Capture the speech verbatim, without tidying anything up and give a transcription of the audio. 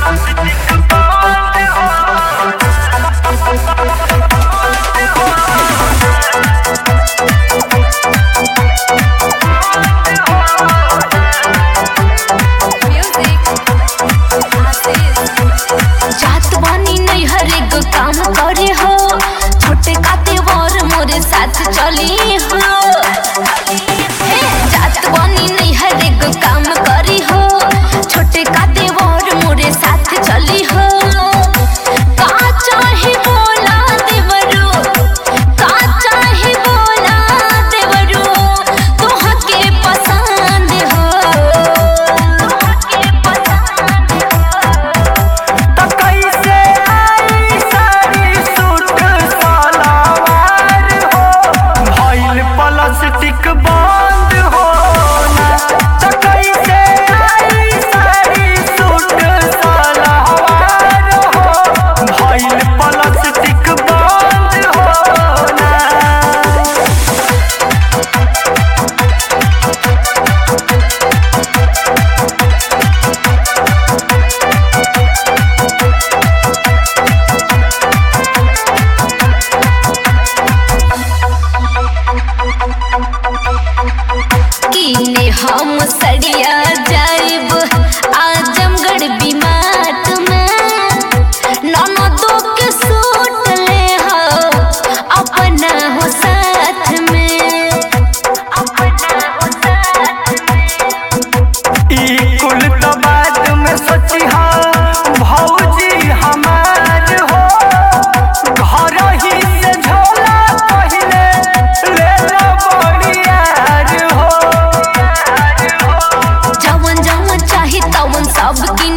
साथ चली हो जात बनी नहीं हर एक काम करी हो छोटे का देवर मोरे साथ चली हो का चाहे बोला देवरू का चाहे बोला देवरू तोह के पसंद हो तोह के पसंद हो तो कैसे आई साड़ी सूट सलवार भइल प्लास्टिक बंद हो ना। तो कैसे आई साड़ी सूट सलवार भइल प्लास्टिक बंद हो ना। किने हम सड़िया जाइब आजमगढ़ बीमाट में ननदों के सूट ले हो अपना हो साथ में अपना हो साथ में ई कुल तो बात में सोची भौजी हमार हो घर ही से झोला पहले ले लो बड़ियार हो। जवन जवन चाहे तवन सब किन